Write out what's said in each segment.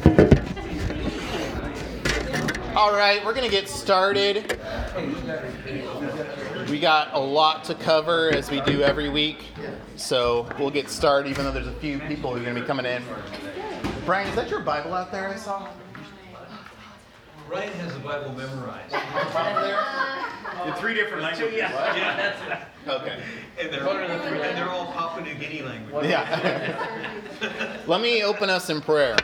All right, we're going to get started. We got a lot to cover as we do every week, so we'll get started even though there's a few people who are going to be coming in. Brian, is that your Bible out there I saw? Ryan has the Bible memorized. Over there? In 3 different languages. Yeah, that's it. Okay. And they're all Papua New Guinea language. Yeah. Let me open us in prayer.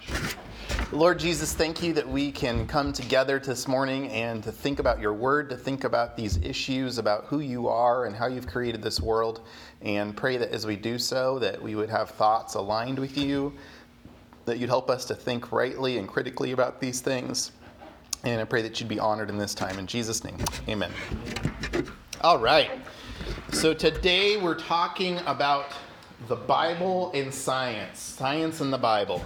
Lord Jesus, thank you that we can come together this morning and to think about your word, to think about these issues, about who you are and how you've created this world, and pray that as we do so, that we would have thoughts aligned with you, that you'd help us to think rightly and critically about these things. And I pray that you'd be honored in this time. In Jesus' name, amen. All right. So today we're talking about the Bible and science and the Bible.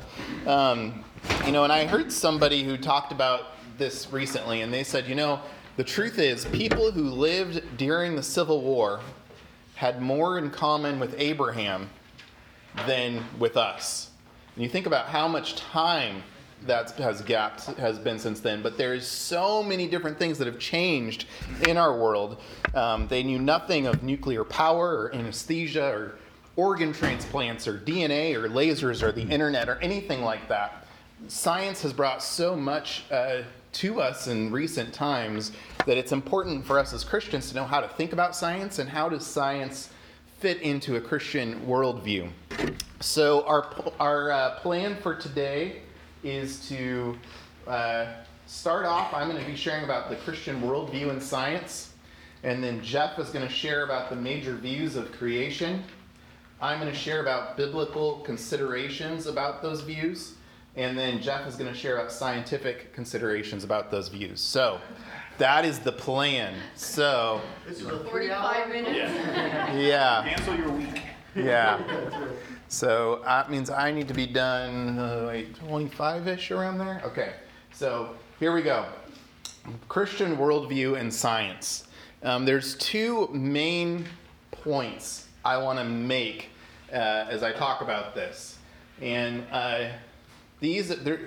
And I heard somebody who talked about this recently, and they said, the truth is people who lived during the Civil War had more in common with Abraham than with us. And you think about how much time that has been since then, but there's so many different things that have changed in our world. They knew nothing of nuclear power or anesthesia or organ transplants or DNA or lasers or the internet or anything like that. Science has brought so much to us in recent times that it's important for us as Christians to know how to think about science and how does science fit into a Christian worldview. So our plan for today is to start off. I'm going to be sharing about the Christian worldview in science, and then Jeff is going to share about the major views of creation. I'm going to share about biblical considerations about those views, and then Jeff is going to share about scientific considerations about those views. So that is the plan. So This is a 45 minutes. yeah. Cancel your week. Yeah. So that means I need to be done, 25-ish around there? Okay. So here we go. Christian worldview and science. There's two main points I want to make as I talk about this. And these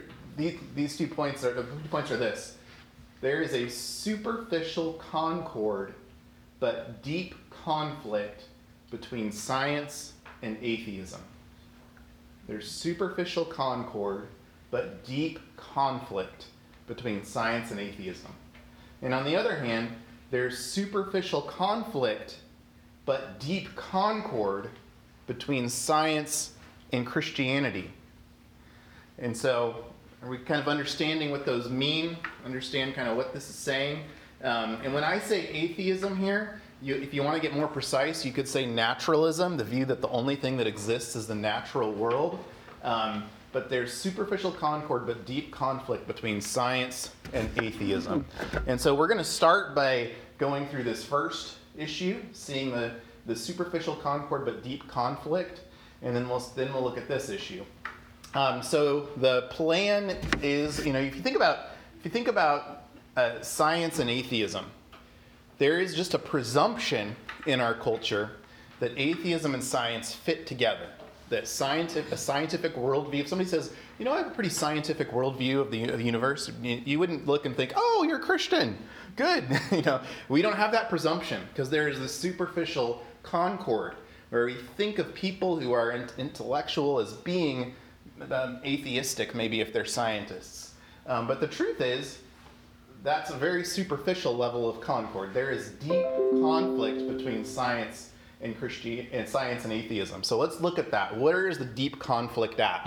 2 points are this. There is a superficial concord but deep conflict between science and atheism. There's superficial concord, but deep conflict between science and atheism. And on the other hand, there's superficial conflict, but deep concord between science and Christianity. And so, are we kind of understanding what those mean? Understand kind of what this is saying? And when I say atheism here, if you want to get more precise, you could say naturalism, the view that the only thing that exists is the natural world. But there's superficial concord, but deep conflict between science and atheism. And so we're going to start by going through this first issue, seeing the superficial concord, but deep conflict, and then we'll look at this issue. So the plan is, if you think about science and atheism, there is just a presumption in our culture that atheism and science fit together. That a scientific worldview, if somebody says, I have a pretty scientific worldview of the universe, you wouldn't look and think, oh, you're a Christian. Good. We don't have that presumption because there is this superficial concord where we think of people who are intellectual as being atheistic, maybe if they're scientists. But the truth is, that's a very superficial level of concord. There is deep conflict between science and science and atheism. So let's look at that. Where is the deep conflict at?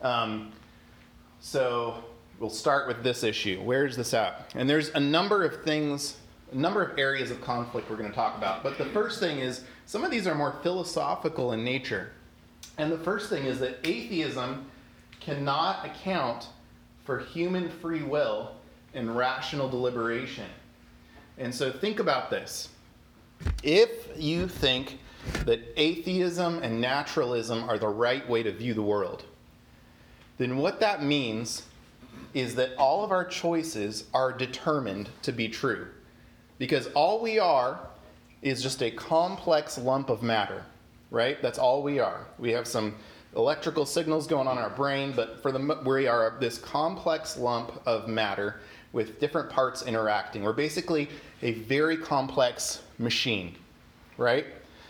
So we'll start with this issue. Where is this at? And there's a number of areas of conflict we're going to talk about. But the first thing is, some of these are more philosophical in nature. And the first thing is that atheism cannot account for human free will and rational deliberation. And so think about this. If you think that atheism and naturalism are the right way to view the world, then what that means is that all of our choices are determined to be true. Because all we are is just a complex lump of matter, right? That's all we are. We have some electrical signals going on in our brain, but we are this complex lump of matter with different parts interacting. We're basically a very complex machine, right?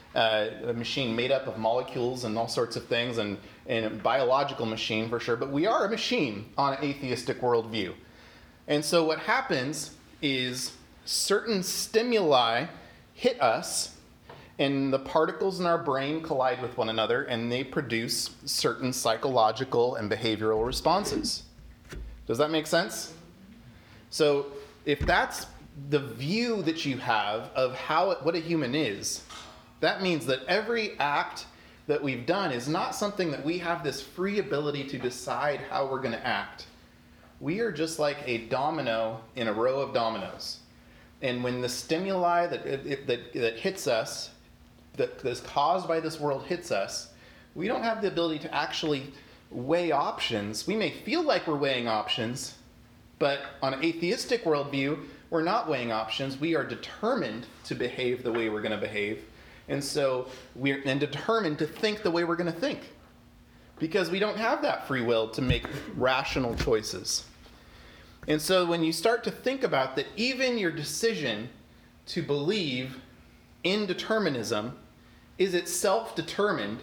A machine made up of molecules and all sorts of things, and a biological machine for sure, but we are a machine on an atheistic worldview. And so what happens is certain stimuli hit us, and the particles in our brain collide with one another, and they produce certain psychological and behavioral responses. Does that make sense? So if that's the view that you have of what a human is, that means that every act that we've done is not something that we have this free ability to decide how we're going to act. We are just like a domino in a row of dominoes. And when the stimuli that hits us, that is caused by this world hits us, we don't have the ability to actually weigh options. We may feel like we're weighing options, but on an atheistic worldview, we're not weighing options. We are determined to behave the way we're going to behave. And so we're determined to think the way we're going to think. Because we don't have that free will to make rational choices. And so when you start to think about that, even your decision to believe in determinism is itself determined,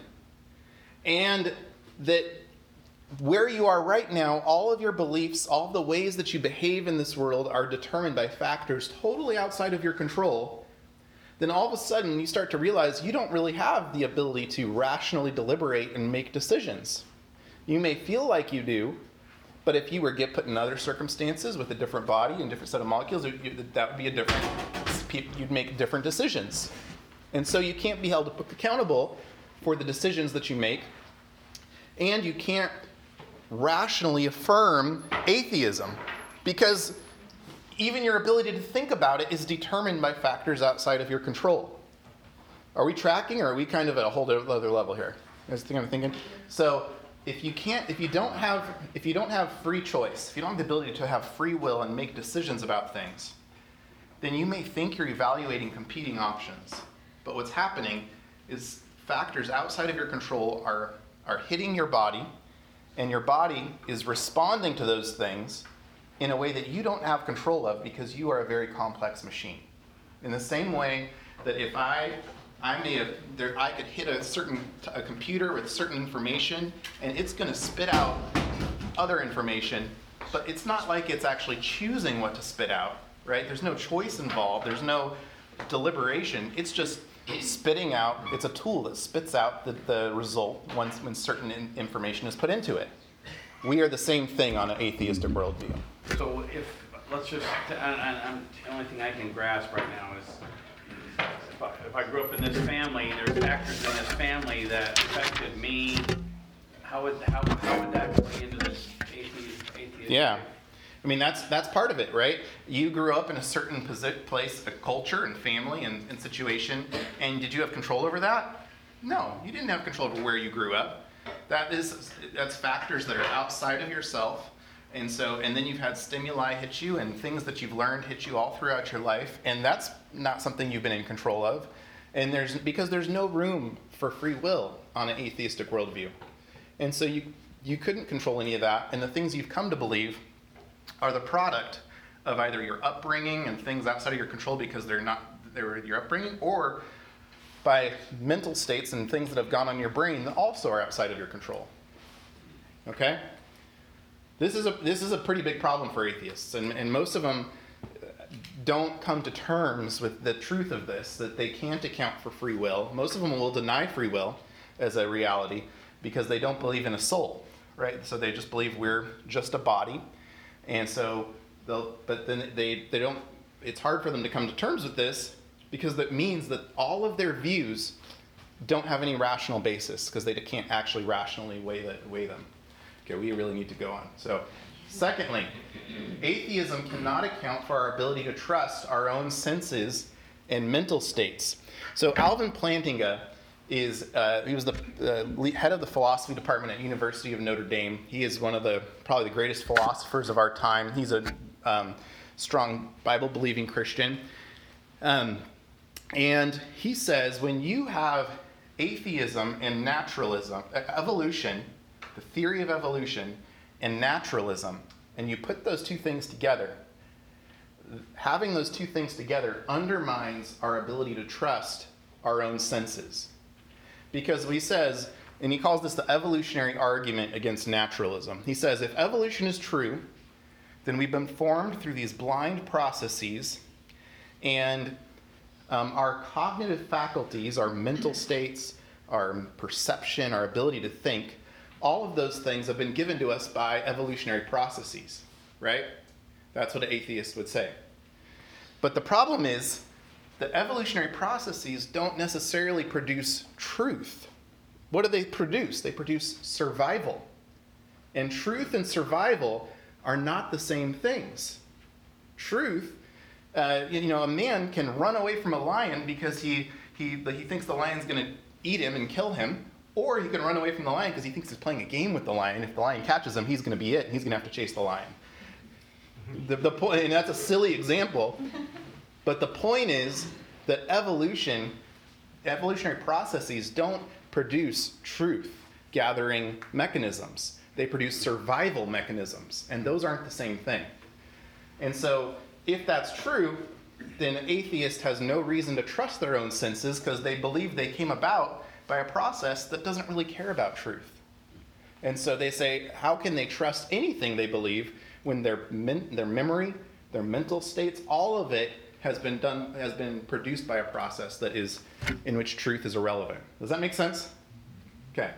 and that where you are right now, all of your beliefs, all of the ways that you behave in this world are determined by factors totally outside of your control, then all of a sudden you start to realize you don't really have the ability to rationally deliberate and make decisions. You may feel like you do, but if you were put in other circumstances with a different body and different set of molecules, that would be you'd make different decisions. And so you can't be held accountable for the decisions that you make, and you can't rationally affirm atheism, because even your ability to think about it is determined by factors outside of your control. Are we tracking, or are we kind of at a whole other level here? That's the thing I'm thinking. So if you don't have free choice, if you don't have the ability to have free will and make decisions about things, then you may think you're evaluating competing options. But what's happening is factors outside of your control are hitting your body, and your body is responding to those things in a way that you don't have control of, because you are a very complex machine. In the same way that if I could hit a computer with certain information, and it's going to spit out other information, but it's not like it's actually choosing what to spit out, right? There's no choice involved. There's no deliberation. It's just spitting out. It's a tool that spits out the result when certain information is put into it. We are the same thing on an atheistic worldview. So the only thing I can grasp right now is if I grew up in this family, there's factors in this family that affected me. How would that play into this atheist? Yeah. I mean, that's part of it, right? You grew up in a certain place, a culture and family and situation, and did you have control over that? No, you didn't have control over where you grew up. That's factors that are outside of yourself, and then you've had stimuli hit you and things that you've learned hit you all throughout your life, and that's not something you've been in control of. And because there's no room for free will on an atheistic worldview, and so you couldn't control any of that, and the things you've come to believe are the product of either your upbringing and things outside of your control because they were your upbringing, or by mental states and things that have gone on in your brain that also are outside of your control. Okay? This is a pretty big problem for atheists, and most of them don't come to terms with the truth of this, that they can't account for free will. Most of them will deny free will as a reality because they don't believe in a soul, right? So they just believe we're just a body. And so, but then they don't, it's hard for them to come to terms with this because that means that all of their views don't have any rational basis because they can't actually rationally weigh them. Okay, we really need to go on. So, secondly, atheism cannot account for our ability to trust our own senses and mental states. So Alvin Plantinga he was the head of the philosophy department at University of Notre Dame. He is one of probably the greatest philosophers of our time. He's a strong Bible-believing Christian. And he says when you have atheism and naturalism, evolution, the theory of evolution, and naturalism, and you put those two things together, having those two things together undermines our ability to trust our own senses. Because he says, and he calls this the evolutionary argument against naturalism. He says, if evolution is true, then we've been formed through these blind processes, and our cognitive faculties, our mental states, our perception, our ability to think, all of those things have been given to us by evolutionary processes, right? That's what an atheist would say. But the problem is that evolutionary processes don't necessarily produce truth. What do they produce? They produce survival. And truth and survival are not the same things. Truth, a man can run away from a lion because he thinks the lion's going to eat him and kill him, or he can run away from the lion because he thinks he's playing a game with the lion. If the lion catches him, he's going to be it, and he's going to have to chase the lion. The point, and that's a silly example, but the point is that evolutionary processes don't produce truth gathering mechanisms. They produce survival mechanisms, and those aren't the same thing. And so, if that's true, then an atheist has no reason to trust their own senses because they believe they came about by a process that doesn't really care about truth. And so they say, how can they trust anything they believe when their memory, their mental states, all of it has been produced by a process that is in which truth is irrelevant. Does that make sense? Okay.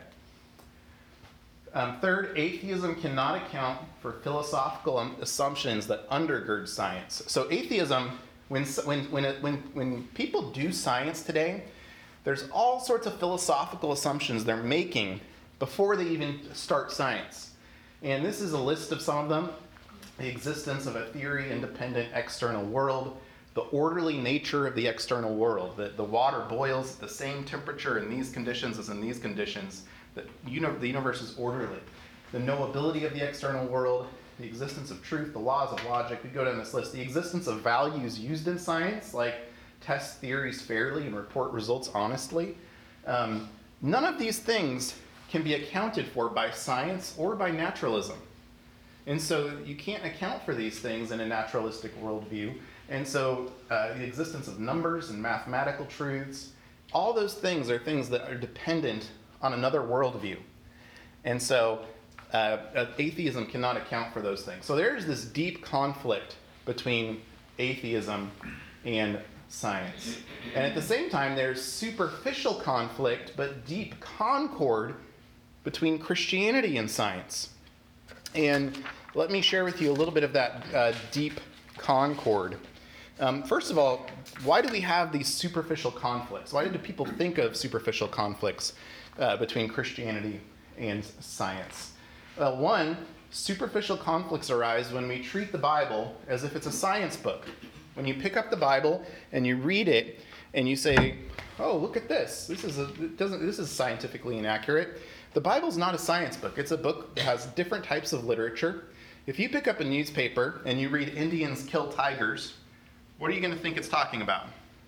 Third, atheism cannot account for philosophical assumptions that undergird science. So atheism, when people do science today, there's all sorts of philosophical assumptions they're making before they even start science. And this is a list of some of them. The existence of a theory-independent external world, the orderly nature of the external world, that the water boils at the same temperature in these conditions as in these conditions, that the universe is orderly, the knowability of the external world, the existence of truth, the laws of logic. We go down this list. The existence of values used in science, like test theories fairly and report results honestly. None of these things can be accounted for by science or by naturalism. And so you can't account for these things in a naturalistic worldview. And so the existence of numbers and mathematical truths, all those things are things that are dependent on another worldview. And so atheism cannot account for those things. So there's this deep conflict between atheism and science. And at the same time, there's superficial conflict, but deep concord between Christianity and science. And let me share with you a little bit of that deep concord. First of all, why do we have these superficial conflicts? Why do people think of superficial conflicts between Christianity and science? Well, one, superficial conflicts arise when we treat the Bible as if it's a science book. When you pick up the Bible and you read it and you say, "Oh, look at this. This is scientifically inaccurate." The Bible's not a science book. It's a book that has different types of literature. If you pick up a newspaper and you read Indians kill tigers, what are you going to think it's talking about?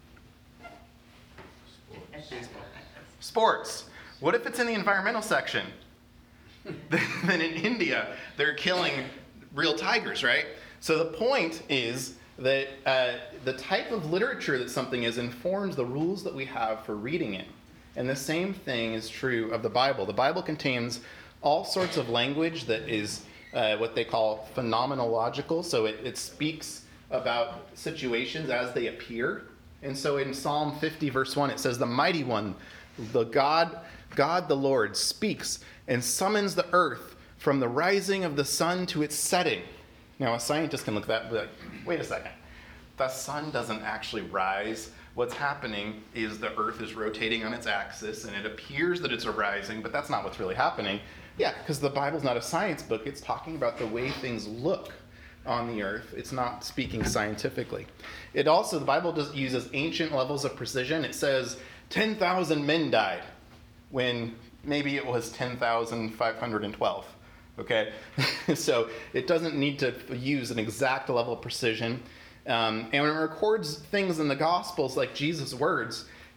Sports. What if it's in the environmental section? Then in India, they're killing real tigers, right? So the point is that the type of literature that something is informs the rules that we have for reading it. And the same thing is true of the Bible. The Bible contains all sorts of language that is what they call phenomenological. So it speaks about situations as they appear. And so in Psalm 50, verse 1, it says, "The mighty one, the God the Lord, speaks and summons the earth from the rising of the sun to its setting." Now, a scientist can look at that and be like, wait a second. The sun doesn't actually rise. What's happening is the earth is rotating on its axis, and it appears that it's rising, but that's not what's really happening. Yeah, because the Bible's not a science book. It's talking about the way things look on the earth. It's not speaking scientifically. It also, the Bible uses ancient levels of precision. It says 10,000 men died when maybe it was 10,512. Okay? So it doesn't need to use an exact level of precision. And when it records things in the Gospels like Jesus' words,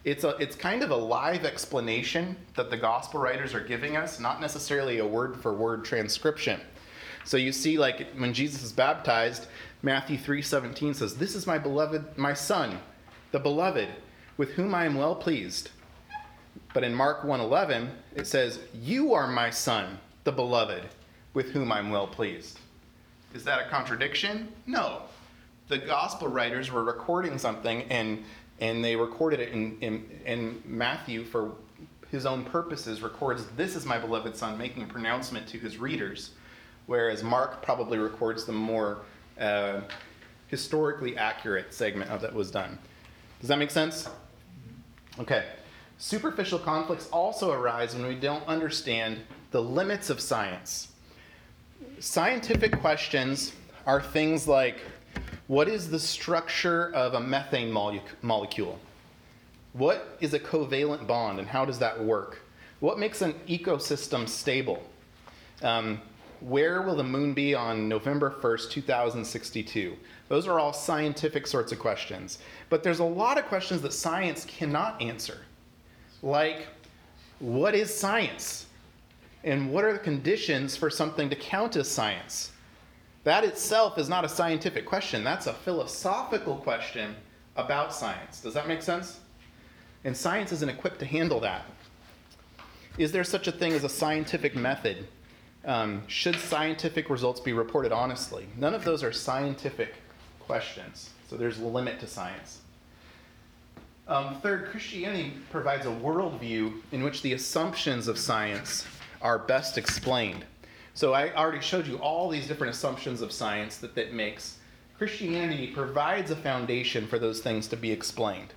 It's kind of a live explanation that the gospel writers are giving us, not necessarily a word-for-word transcription. So you see, like when Jesus is baptized, Matthew 3:17 says, "This is my beloved, my son, the beloved, with whom I am well pleased." But in Mark 1:11, it says, "You are my son, the beloved, with whom I'm well pleased." Is that a contradiction? No. The gospel writers were recording something, and they recorded it in Matthew for his own purposes, records, "This is my beloved son," making a pronouncement to his readers, whereas Mark probably records the more historically accurate segment of that was done. Does that make sense? Okay. Superficial conflicts also arise when we don't understand the limits of science. Scientific questions are things like, what is the structure of a methane molecule? What is a covalent bond and how does that work? What makes an ecosystem stable? Where will the moon be on November 1st, 2062? Those are all scientific sorts of questions. But there's a lot of questions that science cannot answer. Like, what is science? And what are the conditions for something to count as science? That itself is not a scientific question. That's a philosophical question about science. Does that make sense? And science isn't equipped to handle that. Is there such a thing as a scientific method? Should scientific results be reported honestly? None of those are scientific questions. So there's a limit to science. Third, Christianity provides a worldview in which the assumptions of science are best explained. So I already showed you all these different assumptions of science that makes. Christianity provides a foundation for those things to be explained.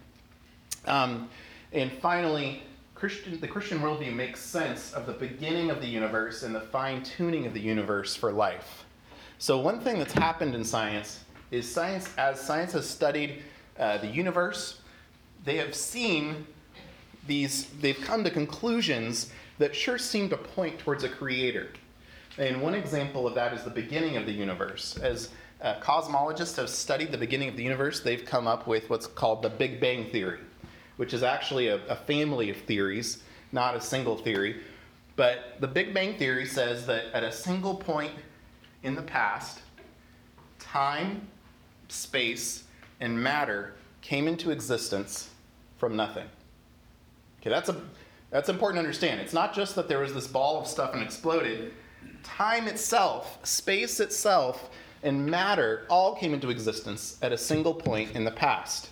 And finally, the Christian worldview makes sense of the beginning of the universe and the fine-tuning of the universe for life. So one thing that's happened in science is as science has studied the universe, they have seen they've come to conclusions that sure seem to point towards a creator. And one example of that is the beginning of the universe. As cosmologists have studied the beginning of the universe, they've come up with what's called the Big Bang Theory, which is actually a family of theories, not a single theory. But the Big Bang Theory says that at a single point in the past, time, space, and matter came into existence from nothing. Okay, that's important to understand. It's not just that there was this ball of stuff and exploded. Time itself, space itself, and matter all came into existence at a single point in the past.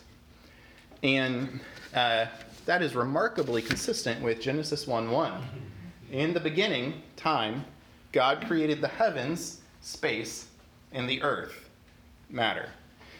And that is remarkably consistent with Genesis 1:1. In the beginning, time, God created the heavens, space, and the earth, matter.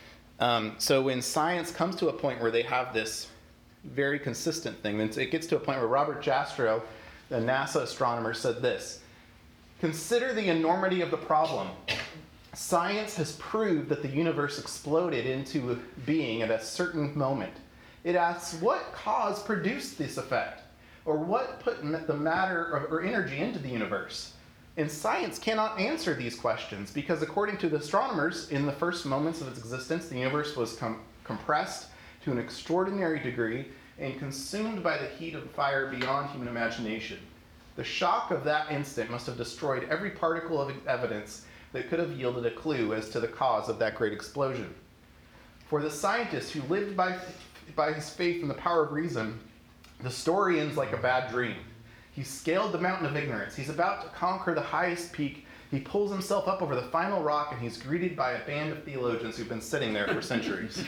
So when science comes to a point where they have this very consistent thing, then it gets to a point where Robert Jastrow, the NASA astronomer, said this: "Consider the enormity of the problem. Science has proved that the universe exploded into being at a certain moment. It asks what cause produced this effect, or what put the matter or energy into the universe. And science cannot answer these questions because, according to the astronomers, in the first moments of its existence, the universe was compressed to an extraordinary degree and consumed by the heat of fire beyond human imagination. The shock of that instant must have destroyed every particle of evidence that could have yielded a clue as to the cause of that great explosion. For the scientist who lived by his faith in the power of reason, the story ends like a bad dream. He scaled the mountain of ignorance. He's about to conquer the highest peak. He pulls himself up over the final rock, and he's greeted by a band of theologians who've been sitting there for centuries."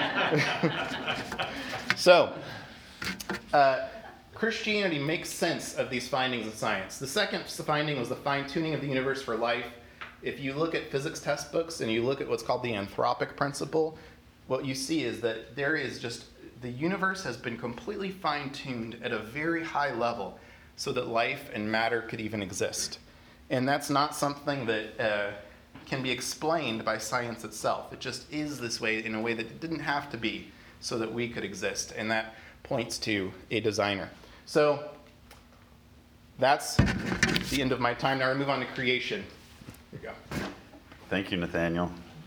So, Christianity makes sense of these findings of science. The second finding was the fine-tuning of the universe for life. If you look at physics textbooks and you look at what's called the anthropic principle, what you see is that the universe has been completely fine-tuned at a very high level so that life and matter could even exist. And that's not something that can be explained by science itself. It just is this way in a way that it didn't have to be so that we could exist. And that points to a designer. So that's the end of my time. Now we move on to creation. Here you go. Thank you, Nathaniel.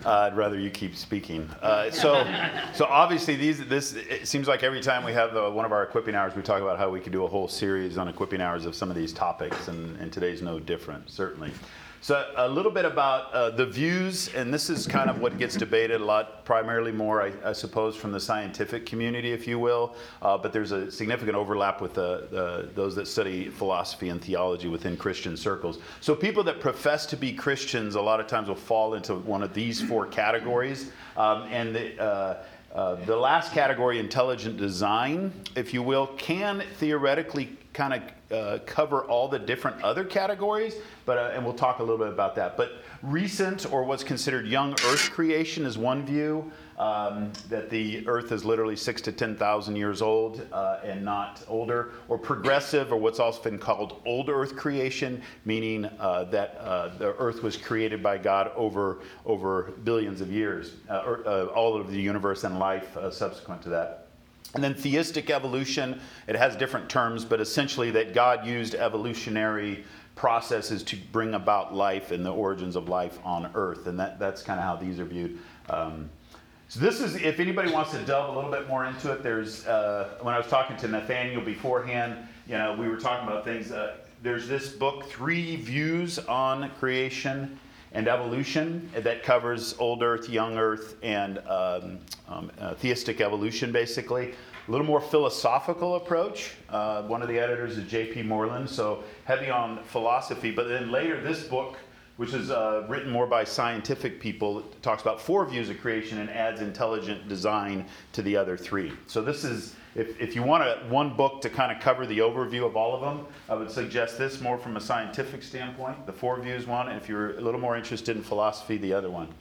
I'd rather you keep speaking. So obviously it seems like every time we have one of our equipping hours, we talk about how we could do a whole series on equipping hours of some of these topics, and today's no different, certainly. So a little bit about the views, and this is kind of what gets debated a lot, primarily more, I suppose, from the scientific community, if you will, but there's a significant overlap with those that study philosophy and theology within Christian circles. So people that profess to be Christians a lot of times will fall into one of these four categories, and the last category, intelligent design, if you will, can theoretically kind of cover all the different other categories, but and we'll talk a little bit about that. But recent, or what's considered young Earth creation, is one view, that the Earth is literally 6,000 to 10,000 years old and not older. Or progressive, or what's also been called old Earth creation, meaning that the Earth was created by God over billions of years, all of the universe and life subsequent to that. And then theistic evolution, it has different terms, but essentially that God used evolutionary processes to bring about life and the origins of life on Earth. And that's kind of how these are viewed. So this is, if anybody wants to delve a little bit more into it, there's, when I was talking to Nathaniel beforehand, we were talking about things. There's this book, 3 Views on Creation and Evolution, that covers old Earth, young Earth, and theistic evolution, basically. A little more philosophical approach. One of the editors is J.P. Moreland, so heavy on philosophy. But then later, this book, which is written more by scientific people, talks about 4 views of creation and adds intelligent design to the other 3. So this is, if you want one book to kind of cover the overview of all of them, I would suggest this more from a scientific standpoint, the 4 views one, and if you're a little more interested in philosophy, the other one.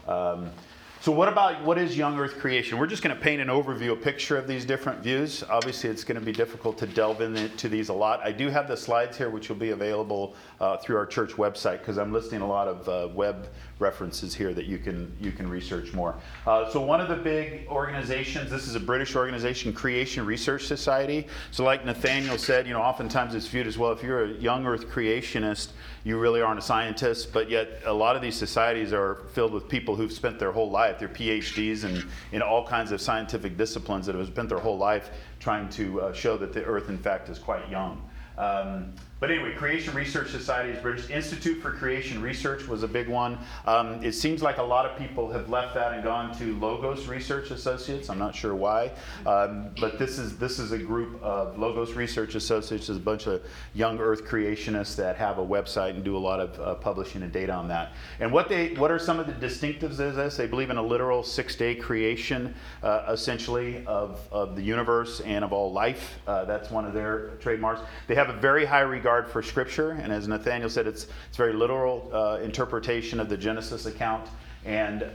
So what is young Earth creation? We're just going to paint an overview, a picture of these different views. Obviously, it's going to be difficult to delve into these a lot. I do have the slides here, which will be available through our church website, because I'm listing a lot of web references here that you can research more. So one of the big organizations, this is a British organization, Creation Research Society. So like Nathaniel said, oftentimes it's viewed as, well, if you're a young Earth creationist, you really aren't a scientist, but yet a lot of these societies are filled with people who've spent their whole life, their PhDs in all kinds of scientific disciplines, that have spent their whole life trying to show that the Earth, in fact, is quite young. But anyway, Creation Research Society is British. Institute for Creation Research was a big one. It seems like a lot of people have left that and gone to Logos Research Associates. I'm not sure why. But this is a group of Logos Research Associates. There's a bunch of young Earth creationists that have a website and do a lot of publishing and data on that. And what are some of the distinctives of this? They believe in a literal 6-day creation, essentially, of the universe and of all life. That's one of their trademarks. They have a very high regard for Scripture, and as Nathaniel said, it's very literal interpretation of the Genesis account. And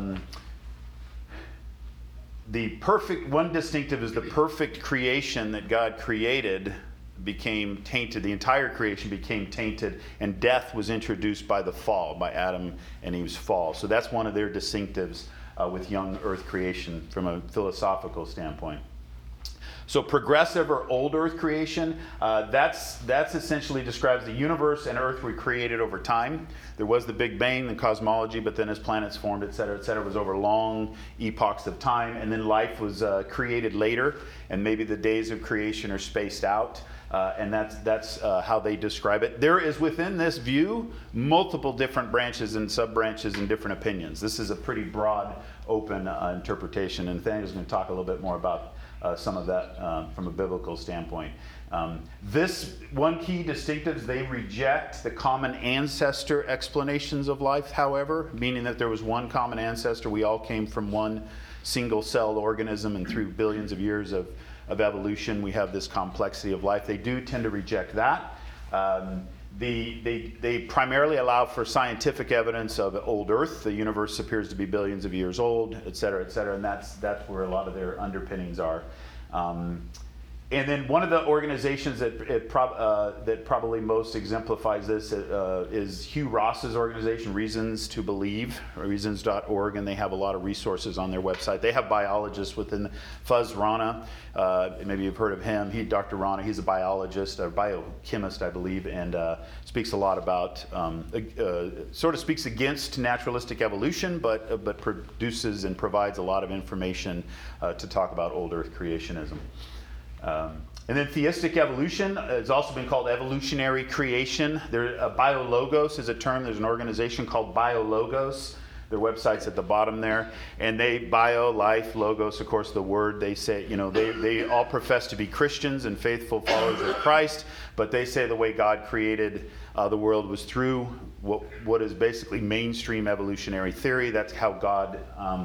one distinctive is the perfect creation that God created became tainted. The entire creation became tainted, and death was introduced by the fall, by Adam and Eve's fall. So that's one of their distinctives with young Earth creation from a philosophical standpoint. So progressive or old Earth creation, that's essentially describes the universe and Earth were created over time. There was the Big Bang, the cosmology, but then as planets formed, et cetera, it was over long epochs of time. And then life was created later, and maybe the days of creation are spaced out. And that's how they describe it. There is within this view multiple different branches and sub-branches and different opinions. This is a pretty broad, open interpretation. And Nathaniel's going to talk a little bit more about some of that from a biblical standpoint. This one key distinctive, they reject the common ancestor explanations of life, however, meaning that there was one common ancestor. We all came from one single-cell organism, and through billions of years of evolution, we have this complexity of life. They do tend to reject that. They primarily allow for scientific evidence of old Earth. The universe appears to be billions of years old, et cetera, and that's where a lot of their underpinnings are. And then one of the organizations that probably most exemplifies this is Hugh Ross's organization, Reasons to Believe, reasons.org, and they have a lot of resources on their website. They have biologists within Fuz Rana. Maybe you've heard of him. Dr. Rana, he's a biologist, a biochemist, I believe, and speaks a lot about, sort of speaks against naturalistic evolution, but produces and provides a lot of information to talk about old Earth creationism. And then theistic evolution has also been called evolutionary creation. Biologos is a term. There's an organization called Biologos. Their website's at the bottom there. And bio, life, logos, of course, the word, they say, they all profess to be Christians and faithful followers of Christ, but they say the way God created the world was through what is basically mainstream evolutionary theory. That's how God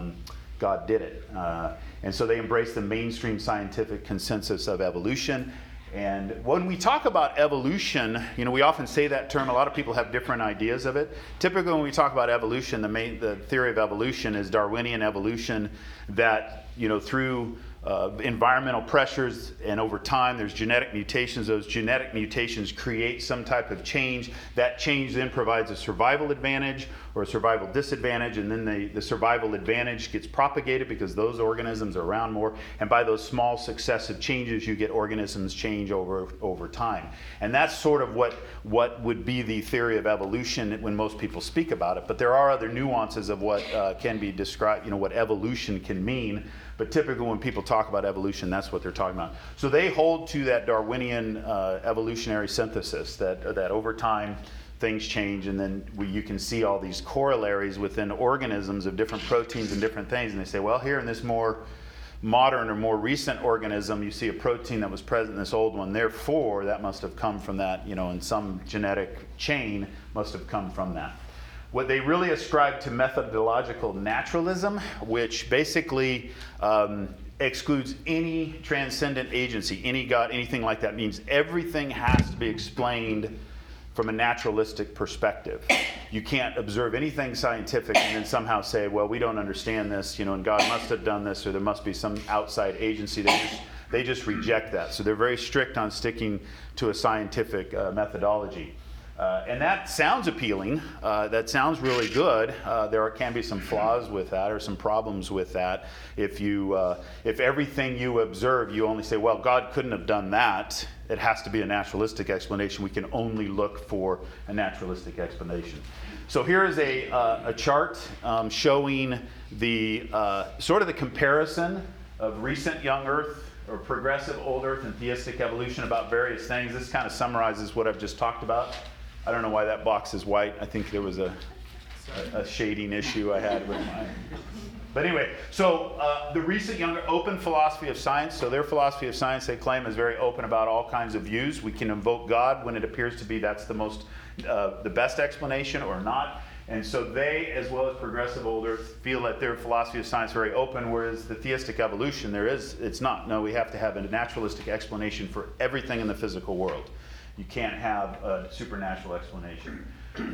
did it. And so they embrace the mainstream scientific consensus of evolution. And when we talk about evolution, we often say that term. A lot of people have different ideas of it. Typically, when we talk about evolution, the theory of evolution is Darwinian evolution, that through environmental pressures and over time there's genetic mutations. Those genetic mutations create some type of change. That change then provides a survival advantage or a survival disadvantage, and then the survival advantage gets propagated because those organisms are around more, and by those small successive changes you get organisms change over time. And that's sort of what would be the theory of evolution when most people speak about it. But there are other nuances of what can be described, what evolution can mean. But typically when people talk about evolution, that's what they're talking about. So they hold to that Darwinian evolutionary synthesis, that over time things change, and then you can see all these corollaries within organisms of different proteins and different things. And they say, well, here in this more modern or more recent organism, you see a protein that was present in this old one. Therefore, that must have come from that, in some genetic chain must have come from that. What they really ascribe to methodological naturalism, which basically excludes any transcendent agency, any God, anything like that, means everything has to be explained from a naturalistic perspective. You can't observe anything scientific and then somehow say, well, we don't understand this, and God must have done this, or there must be some outside agency. They just reject that. So they're very strict on sticking to a scientific methodology. And that sounds appealing. That sounds really good. There can be some flaws with that, or some problems with that. If everything you observe, you only say, well, God couldn't have done that. It has to be a naturalistic explanation. We can only look for a naturalistic explanation. So here is a chart showing the sort of the comparison of recent young Earth, or progressive old Earth, and theistic evolution about various things. This kind of summarizes what I've just talked about. I don't know why that box is white. I think there was a shading issue I had with mine. But anyway, so the recent younger open philosophy of science. So their philosophy of science, they claim, is very open about all kinds of views. We can invoke God when it appears to be that's the best explanation or not. And so they, as well as progressive old Earth, feel that their philosophy of science is very open, whereas the theistic evolution, it's not. No, we have to have a naturalistic explanation for everything in the physical world. You can't have a supernatural explanation.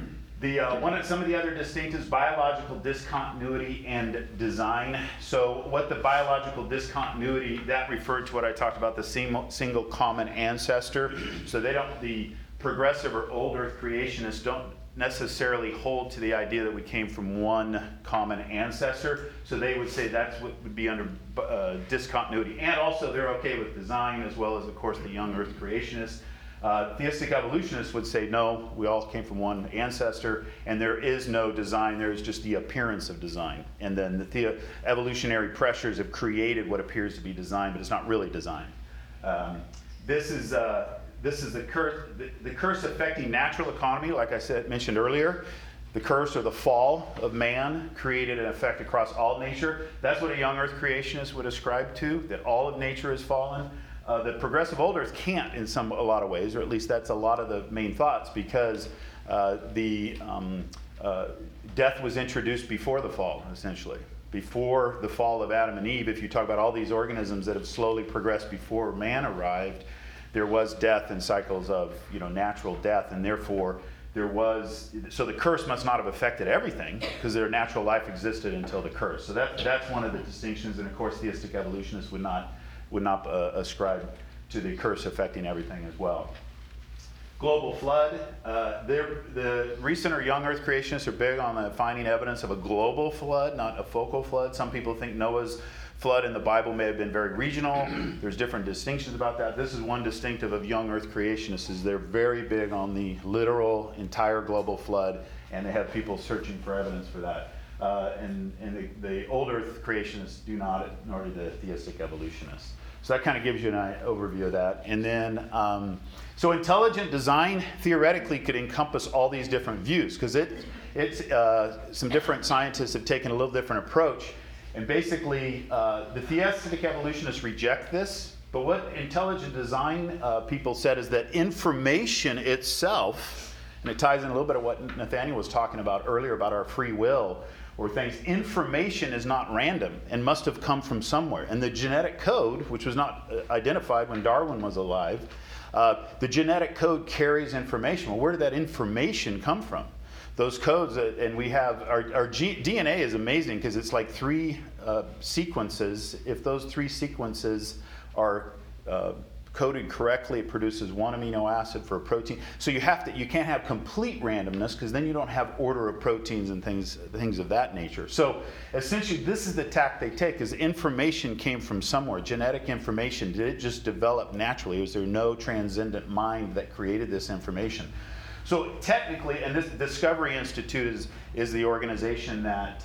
Some of the other distinctives, biological discontinuity and design. So what the biological discontinuity, that referred to what I talked about, the single common ancestor. So the progressive or old Earth creationists don't necessarily hold to the idea that we came from one common ancestor. So they would say that's what would be under discontinuity. And also they're okay with design, as well as, of course, the young Earth creationists. Theistic evolutionists would say, no, we all came from one ancestor, and there is no design, there is just the appearance of design. And then the evolutionary pressures have created what appears to be design, but it's not really design. This is the curse affecting natural economy, like I mentioned earlier. The curse or the fall of man created an effect across all nature. That's what a young Earth creationist would ascribe to, that all of nature has fallen. The progressive old Earth can't in a lot of ways, or at least that's a lot of the main thoughts, because death was introduced before the fall, essentially. Before the fall of Adam and Eve, if you talk about all these organisms that have slowly progressed before man arrived, there was death and cycles of natural death, and therefore so the curse must not have affected everything, because their natural life existed until the curse. So that's one of the distinctions, and of course theistic evolutionists would not ascribe to the curse affecting everything as well. Global flood. The recent or young Earth creationists are big on finding evidence of a global flood, not a focal flood. Some people think Noah's flood in the Bible may have been very regional. There's different distinctions about that. This is one distinctive of young Earth creationists, is they're very big on the literal entire global flood, and they have people searching for evidence for that. And the old Earth creationists do not, nor do the theistic evolutionists. So that kind of gives you an overview of that. And then, so intelligent design theoretically could encompass all these different views, because some different scientists have taken a little different approach. And basically, the theistic evolutionists reject this. But what intelligent design people said is that information itself, and it ties in a little bit of what Nathaniel was talking about earlier about our free will, or things, information is not random and must have come from somewhere. And the genetic code, which was not identified when Darwin was alive, the genetic code carries information. Well, where did that information come from? Those codes, and we have, our DNA is amazing because it's like 3 sequences. If those 3 sequences are coded correctly, it produces 1 amino acid for a protein. So you can't have complete randomness, because then you don't have order of proteins and things of that nature. So essentially, this is the tack they take: is information came from somewhere, genetic information. Did it just develop naturally? Was there no transcendent mind that created this information? So technically, and this Discovery Institute is the organization that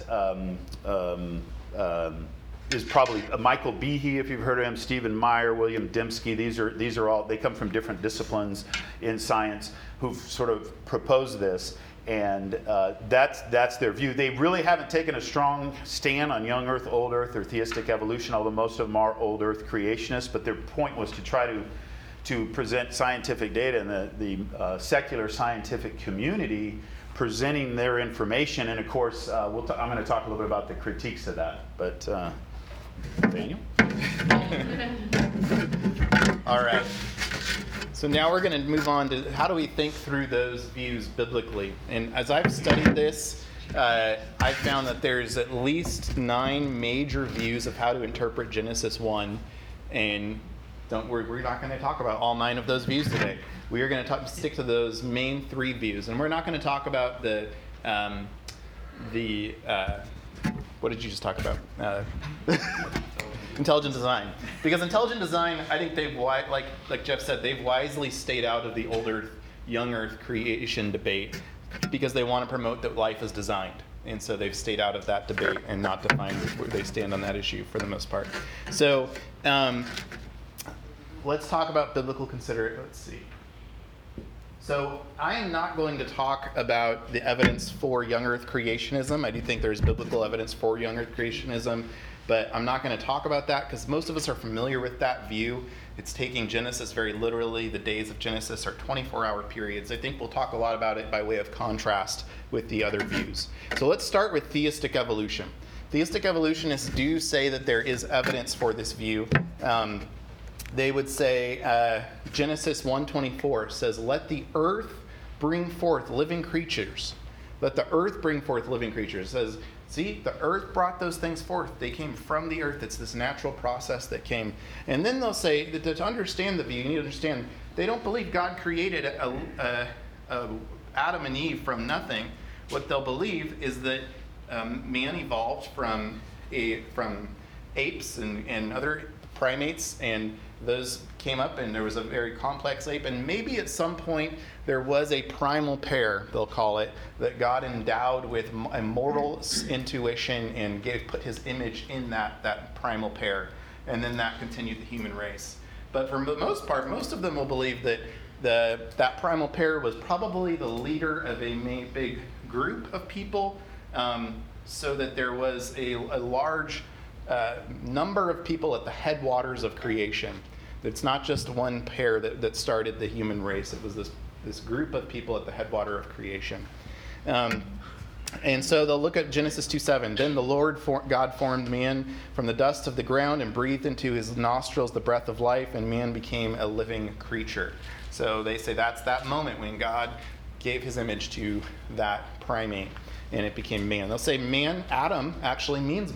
is probably Michael Behe, if you've heard of him, Stephen Meyer, William Dembski. These are all, they come from different disciplines in science who've sort of proposed this, and that's their view. They really haven't taken a strong stand on young Earth, old Earth, or theistic evolution, although most of them are old Earth creationists. But their point was to try to present scientific data, and the secular scientific community presenting their information. And of course, I'm going to talk a little bit about the critiques of that. But Daniel? All right. So now we're going to move on to how do we think through those views biblically. And as I've studied this, I found that there's at least 9 major views of how to interpret Genesis 1. And we're not going to talk about all 9 of those views today. We are going to stick to those main 3 views. And we're not going to talk about the what did you just talk about? Intelligent design. Because intelligent design, I think they've, like Jeff said, they've wisely stayed out of the old Earth, young Earth creation debate, because they want to promote that life is designed. And so they've stayed out of that debate and not defined where they stand on that issue for the most part. So let's talk about biblical consideration. Let's see. So I am not going to talk about the evidence for young Earth creationism. I do think there's biblical evidence for young Earth creationism, but I'm not going to talk about that because most of us are familiar with that view. It's taking Genesis very literally. The days of Genesis are 24-hour periods. I think we'll talk a lot about it by way of contrast with the other views. So let's start with theistic evolution. Theistic evolutionists do say that there is evidence for this view. They would say Genesis 1:24 says, "Let the earth bring forth living creatures." Let the earth bring forth living creatures. It says, see, the earth brought those things forth. They came from the earth. It's this natural process that came. And then they'll say that to understand the view, you need to understand, they don't believe God created Adam and Eve from nothing. What they'll believe is that man evolved from apes and other primates, and those came up, and there was a very complex ape, and maybe at some point there was a primal pair, they'll call it, that God endowed with a moral intuition and put his image in that primal pair, and then that continued the human race. But for the most part, most of them will believe that that primal pair was probably the leader of a big group of people, so that there was a large number of people at the headwaters of creation. It's not just one pair that started the human race. It was this group of people at the headwater of creation. And so they'll look at Genesis 2:7. Then the Lord God formed man from the dust of the ground and breathed into his nostrils the breath of life, and man became a living creature. So they say that's that moment when God gave his image to that primate, and it became man. They'll say man, Adam, actually means man.